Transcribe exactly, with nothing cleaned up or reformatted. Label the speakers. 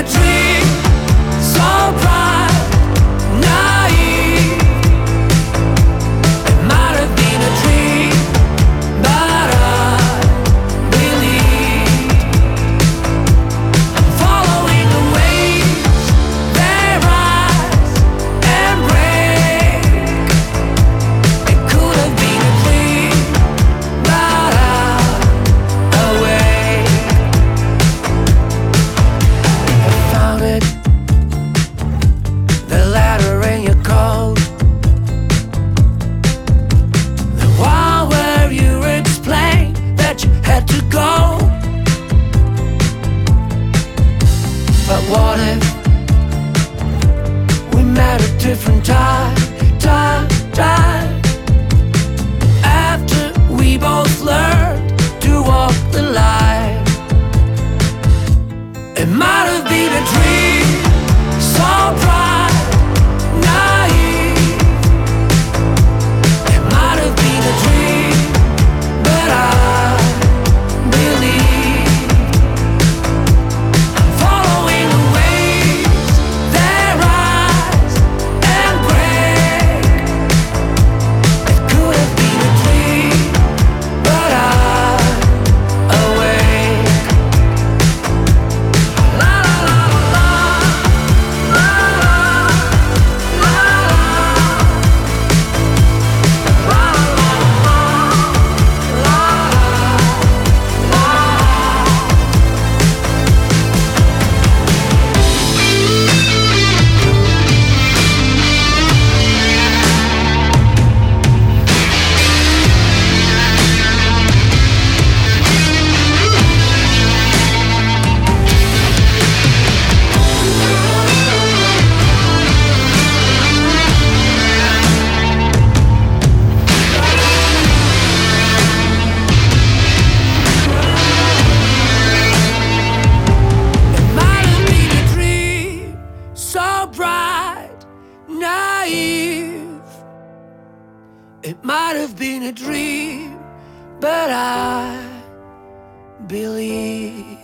Speaker 1: a dream so bright, naive. It might have been a dream, but I believe. I'm following the waves, they rise and break. It could have been a dream, but I'm awake. I found it, the letter in your coat, the one where you explained that you had to go. But what if we met a different time, time, time? After we both learned to walk the line. It might have been a dream so bright, naive. It might have been a dream, but I believe. I'm following the waves, they rise and break. It could have been a dream, but I'm awake. La la la la la la la It might have been a dream so bright, naive. It might have been a dream, but I believe.